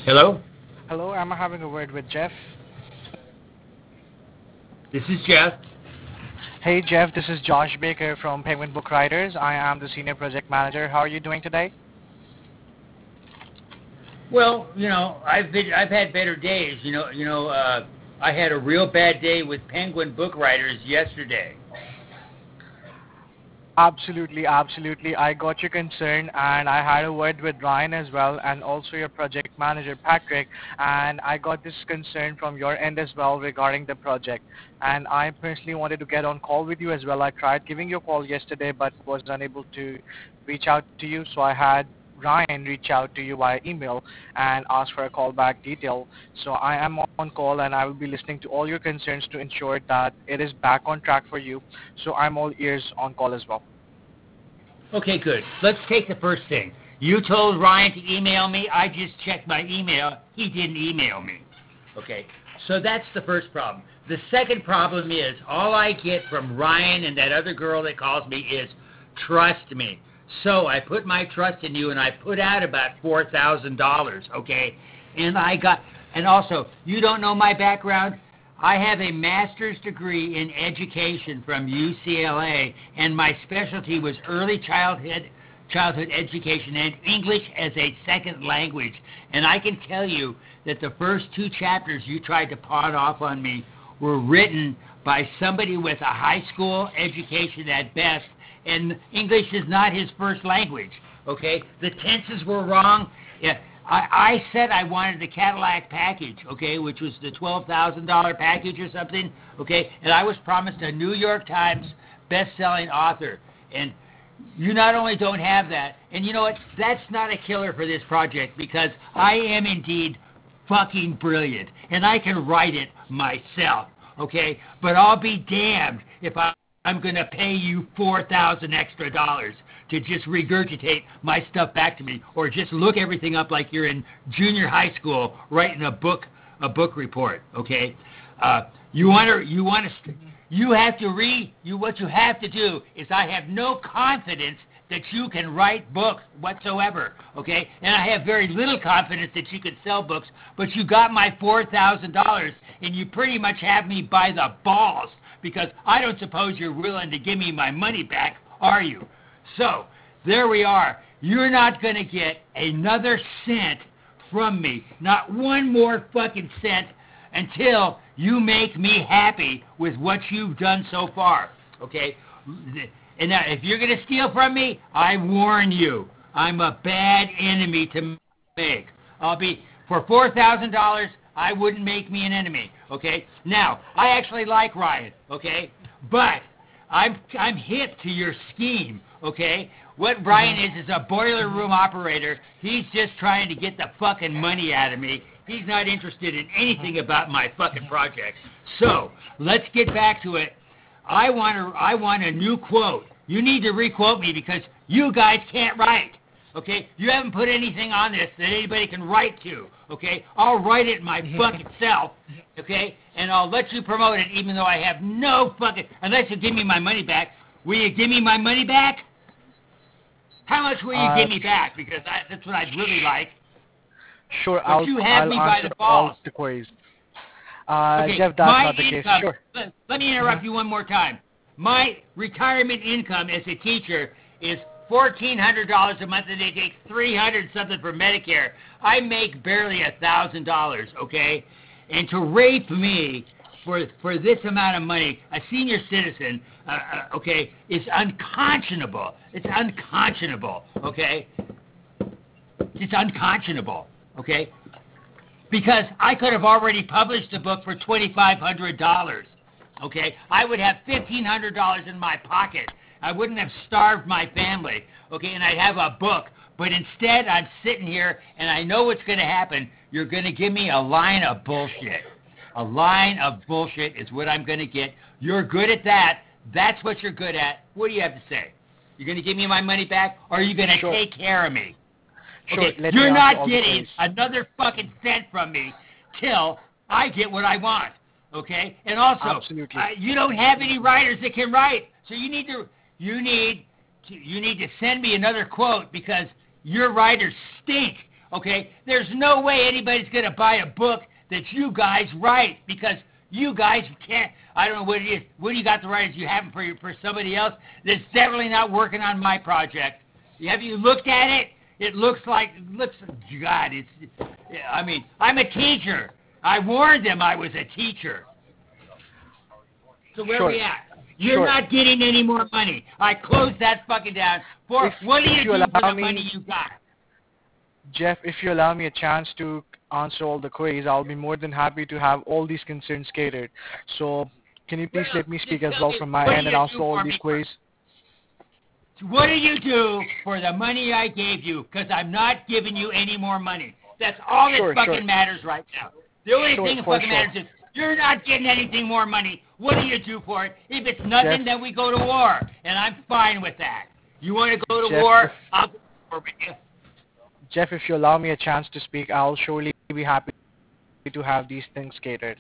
Hello? Hello, am I having a word with Jeff? This is Jeff. Hey Jeff, this is Josh Baker from Penguin Book Writers. I am the senior project manager. How are you doing today? Well, I've had better days. I had a real bad day with Penguin Book Writers yesterday. Absolutely, absolutely. I got your concern and I had a word with Ryan as well and also your project manager Patrick, and I got this concern from your end as well regarding the project. And I personally wanted to get on call with you as well. I tried giving you a call yesterday but was unable to reach out to you, so I had Ryan reach out to you via email and ask for a callback detail. So I am on call and I will be listening to all your concerns to ensure that it is back on track for you. So I'm all ears on call as well. Okay, good. Let's take the first thing. You told Ryan to email me. I just checked my email. He didn't email me. Okay, so that's the first problem. The second problem is all I get from Ryan and that other girl that calls me is trust me. So I put my trust in you, and I put out about $4,000, okay? And also, you don't know my background? I have a master's degree in education from UCLA, and my specialty was early childhood education and English as a second language. And I can tell you that the first two chapters you tried to pawn off on me were written by somebody with a high school education at best, and English is not his first language, okay? The tenses were wrong. Yeah, I said I wanted the Cadillac package, okay, which was the $12,000 package or something, okay? And I was promised a New York Times best-selling author. And you not only don't have that, and you know what? That's not a killer for this project because I am indeed fucking brilliant, and I can write it myself, okay? But I'll be damned if I'm going to pay you $4,000 extra to just regurgitate my stuff back to me, or just look everything up like you're in junior high school writing a book report. Okay, what you have to do is I have no confidence that you can write books whatsoever. Okay, and I have very little confidence that you can sell books. But you got my $4,000, and you pretty much have me by the balls. Because I don't suppose you're willing to give me my money back, are you? So, there we are. You're not going to get another cent from me. Not one more fucking cent until you make me happy with what you've done so far. Okay? And now, if you're going to steal from me, I warn you, I'm a bad enemy to make. For $4,000, I wouldn't make me an enemy, okay? Now, I actually like Ryan, okay? But I'm hip to your scheme, okay? What Ryan is a boiler room operator. He's just trying to get the fucking money out of me. He's not interested in anything about my fucking project. So, let's get back to it. I want a new quote. You need to re-quote me because you guys can't write. Okay, you haven't put anything on this that anybody can write to. Okay, I'll write it my fucking self. Okay, and I'll let you promote it, even though I have no fucking. Unless you give me my money back. Will you give me my money back? How much will you give me back? Because that's what I'd really like. Sure, but I'll you have me by answer the balls. all the queries. Okay, Jeff, that's my not the case. income. Sure. Let me interrupt you one more time. My retirement income as a teacher is $1,400 a month, and they take $300 something for Medicare. I make barely $1,000, okay? And to rape me for this amount of money, a senior citizen, okay, is unconscionable. It's unconscionable, okay? It's unconscionable, okay? Because I could have already published the book for $2,500, okay? I would have $1,500 in my pocket. I wouldn't have starved my family, okay, and I'd have a book. But instead, I'm sitting here, and I know what's going to happen. You're going to give me a line of bullshit. A line of bullshit is what I'm going to get. You're good at that. That's what you're good at. What do you have to say? You're going to give me my money back, or are you going to take care of me? Sure, Okay, you're not getting another fucking cent from me till I get what I want, okay? And also, you don't have any writers that can write, so you need to send me another quote because your writers stink, Okay? There's no way anybody's going to buy a book that you guys write because you guys can't. I don't know what it is. What do you got the writers you have for somebody else that's definitely not working on my project? Have you looked at it? It looks, God, I mean, I'm a teacher. I warned them I was a teacher. So where are we at? You're not getting any more money. I closed that fucking down. What do you do for the money you got? Jeff, if you allow me a chance to answer all the queries, I'll be more than happy to have all these concerns catered. So can you please let me speak as well from my end and answer all these queries? What do you do for the money I gave you? Because I'm not giving you any more money. That's all that fucking matters right now. The only thing that fucking matters is you're not getting anything more money. What do you do for it? If it's nothing, then we go to war, and I'm fine with that. You want to go to war? I'll go to war with you. Jeff, if you allow me a chance to speak, I'll surely be happy to have these things catered.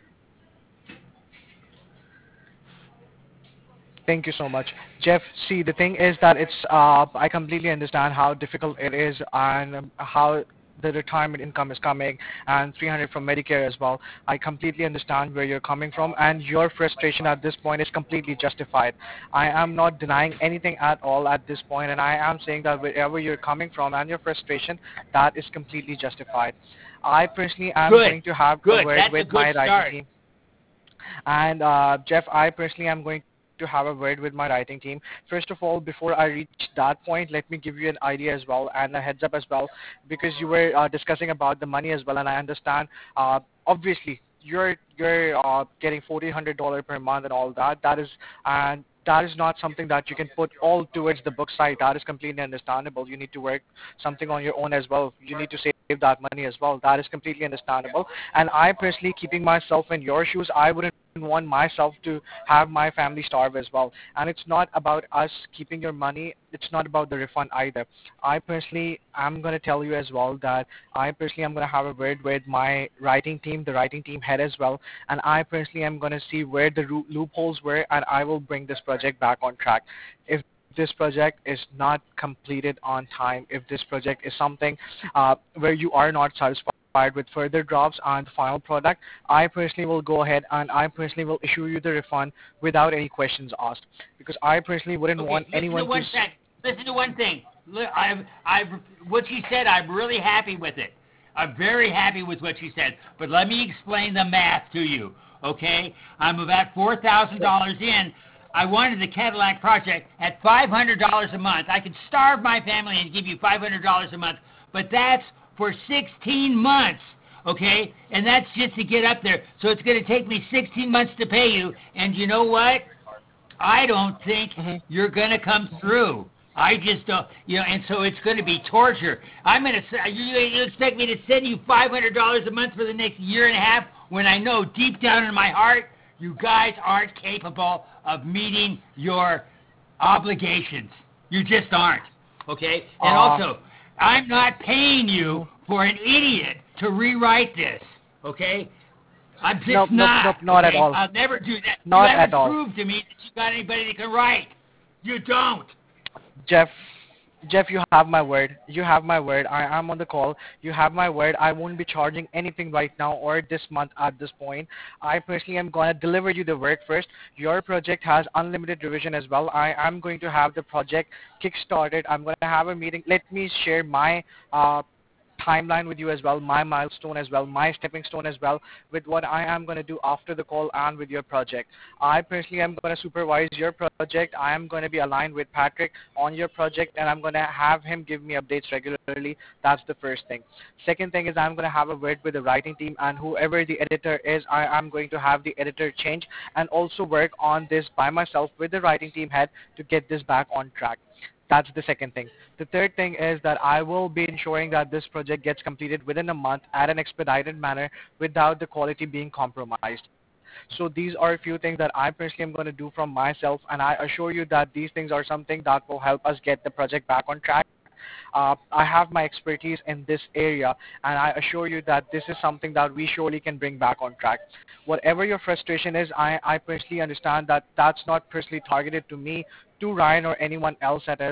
Thank you so much. Jeff, see, the thing is that I completely understand how difficult it is and how the retirement income is coming and 300 from Medicare as well. I completely understand where you're coming from and your frustration at this point is completely justified. I am not denying anything at all at this point, and I am saying that wherever you're coming from and your frustration, that is completely justified. I personally am going to have a word with my writing team. And Jeff, I personally am going to have a word with my writing team. First of all, before I reach that point, let me give you an idea as well and a heads up as well, because you were discussing about the money as well, and I understand. Obviously, you're getting $1,400 per month and all that. That is not something that you can put all towards the book side. That is completely understandable. You need to work something on your own as well. You need to save that money as well. That is completely understandable. And I personally, keeping myself in your shoes, I wouldn't want myself to have my family starve as well. And it's not about us keeping your money. It's not about the refund either. I personally am going to tell you as well that I personally am going to have a word with my writing team, the writing team head as well, and I personally am going to see where the loopholes were, and I will bring this project back on track. If this project is not completed on time, if this project is something where you are not satisfied with further drops on the final product, I personally will go ahead and I personally will issue you the refund without any questions asked, because I personally wouldn't want anyone to... Listen to one thing. What you said, I'm really happy with it. I'm very happy with what you said. But let me explain the math to you, okay? I'm about $4,000 in. I wanted the Cadillac project at $500 a month. I could starve my family and give you $500 a month, but that's for 16 months, okay? And that's just to get up there. So it's going to take me 16 months to pay you. And you know what? I don't think you're going to come through. I just don't, and so it's going to be torture. You expect me to send you $500 a month for the next year and a half when I know deep down in my heart you guys aren't capable of meeting your obligations. You just aren't, okay? And also, I'm not paying you for an idiot to rewrite this, okay? I'm just not. Nope, not at all. I'll never do that. Not you at all. You haven't proved to me that you got anybody that can write. You don't. Jeff, you have my word. You have my word. I am on the call. You have my word. I won't be charging anything right now or this month at this point. I personally am going to deliver you the work first. Your project has unlimited revision as well. I am going to have the project kick-started. I'm going to have a meeting. Let me share my timeline with you as well, my milestone as well, my stepping stone as well, with what I am going to do after the call and with your project. I personally am going to supervise your project. I am going to be aligned with Patrick on your project, and I'm going to have him give me updates regularly. That's the first thing. Second thing is I'm going to have a word with the writing team, and whoever the editor is, I am going to have the editor change and also work on this by myself with the writing team head to get this back on track. That's the second thing. The third thing is that I will be ensuring that this project gets completed within a month at an expedited manner without the quality being compromised. So these are a few things that I personally am going to do from myself, and I assure you that these things are something that will help us get the project back on track. I have my expertise in this area, and I assure you that this is something that we surely can bring back on track. Whatever your frustration is, I personally understand that that's not personally targeted to me, to Ryan, or anyone else that is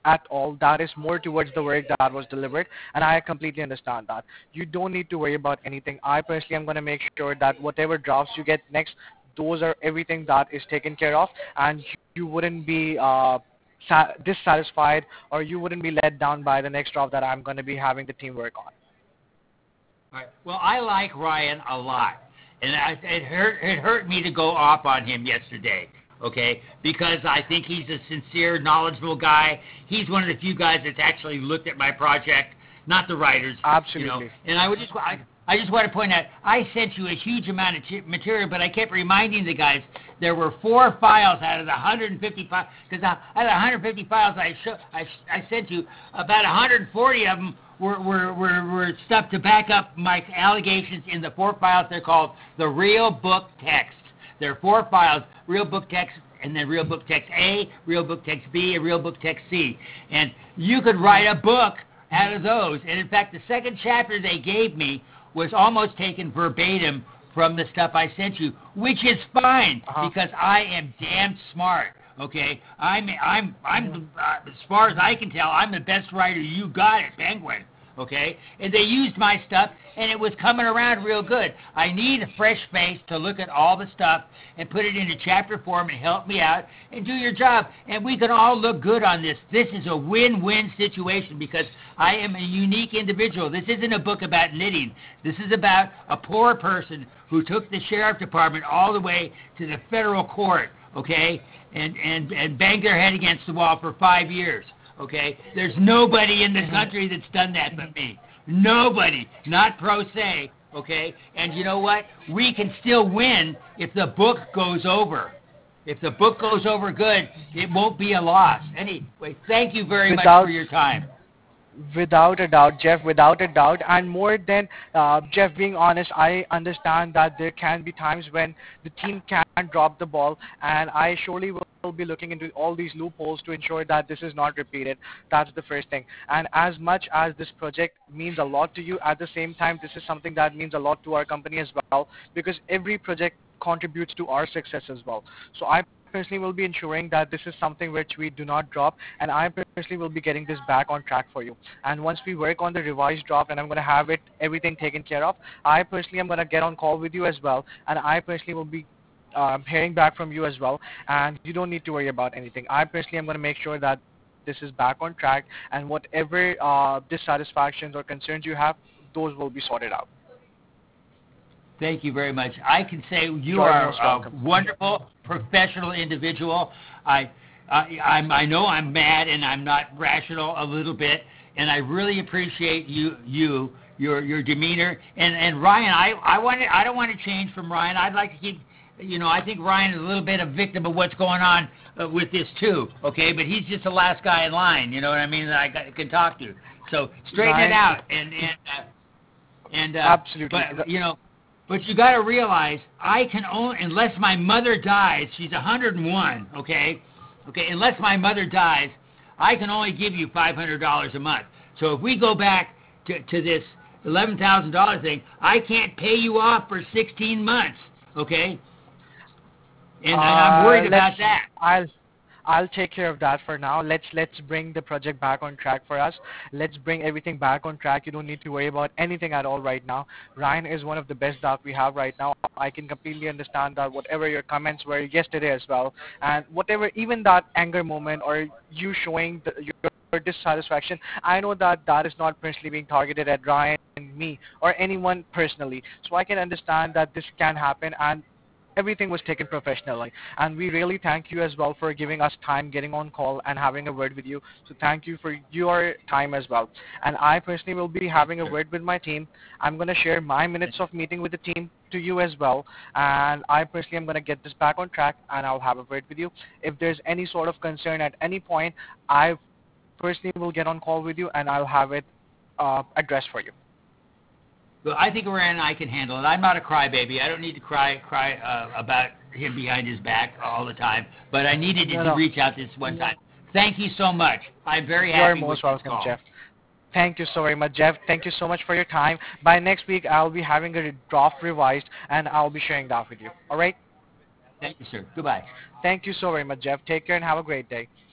at all. That is more towards the work that was delivered, and I completely understand that. You don't need to worry about anything. I personally am going to make sure that whatever drafts you get next, those are everything that is taken care of, and you wouldn't be dissatisfied, or you wouldn't be let down by the next draft that I'm going to be having the team work on. All right. Well, I like Ryan a lot, and it hurt me to go off on him yesterday. Okay, because I think he's a sincere, knowledgeable guy. He's one of the few guys that's actually looked at my project, not the writers. Absolutely. You know, and I just want to point out, I sent you a huge amount of material, but I kept reminding the guys there were 4 files out of the 155, because out of the 150 files I sent you, about 140 of them were stuff to back up my allegations in the 4 files. They're called the real book text. There are 4 files: real book text, and then real book text A, real book text B, and real book text C. And you could write a book out of those. And in fact, the second chapter they gave me was almost taken verbatim from the stuff I sent you, which is fine because I am damn smart. Okay, I'm as far as I can tell, I'm the best writer you got at Penguin. Okay, and they used my stuff, and it was coming around real good. I need a fresh face to look at all the stuff and put it into chapter form and help me out and do your job, and we can all look good on this. This is a win-win situation because I am a unique individual. This isn't a book about knitting. This is about a poor person who took the sheriff department all the way to the federal court, okay, and banged their head against the wall for 5 years. Okay, there's nobody in the country that's done that but me. Nobody, not pro se. Okay, and you know what? We can still win if the book goes over. If the book goes over good, it won't be a loss. Anyway, thank you very much for your time. Without a doubt, Jeff, without a doubt. And more than, Jeff, being honest, I understand that there can be times when the team can drop the ball, and I surely will be looking into all these loopholes to ensure that this is not repeated. That's the first thing. And as much as this project means a lot to you, at the same time, this is something that means a lot to our company as well, because every project contributes to our success as well. So I personally will be ensuring that this is something which we do not drop, and I personally will be getting this back on track for you. And once we work on the revised draft and I'm going to have everything taken care of, I personally am going to get on call with you as well, and I personally will be hearing back from you as well, and you don't need to worry about anything. I personally am going to make sure that this is back on track, and whatever dissatisfactions or concerns you have, those will be sorted out. Thank you very much. I can say you are a wonderful professional individual. I know I'm mad and I'm not rational a little bit, and I really appreciate your demeanor. And Ryan, I don't want to change from Ryan. I'd like to keep. I think Ryan is a little bit a victim of what's going on with this too. Okay, but he's just the last guy in line. You know what I mean? That I can talk to. So straighten it out and absolutely. But you got to realize, I can only, unless my mother dies, she's 101, okay? Okay, unless my mother dies, I can only give you $500 a month. So if we go back to this $11,000 thing, I can't pay you off for 16 months, okay? And I'm worried about that. I'll take care of that for now. Let's bring the project back on track for us. Let's bring everything back on track. You don't need to worry about anything at all right now. Ryan is one of the best that we have right now. I can completely understand that whatever your comments were yesterday as well, and whatever, even that anger moment or you showing your dissatisfaction, I know that is not personally being targeted at Ryan and me or anyone personally. So I can understand that this can happen, and everything was taken professionally, and we really thank you as well for giving us time, getting on call and having a word with you. So thank you for your time as well. And I personally will be having a word with my team. I'm going to share my minutes of meeting with the team to you as well, and I personally am going to get this back on track, and I'll have a word with you. If there's any sort of concern at any point, I personally will get on call with you, and I'll have it addressed for you. Well, I think Ryan and I can handle it. I'm not a crybaby. I don't need to cry about him behind his back all the time. But I needed to reach out this one time. Thank you so much. I'm very happy with this call. You're most welcome, Jeff. Thank you so very much, Jeff. Thank you so much for your time. By next week, I'll be having a draft revised, and I'll be sharing that with you. All right? Thank you, sir. Goodbye. Thank you so very much, Jeff. Take care and have a great day.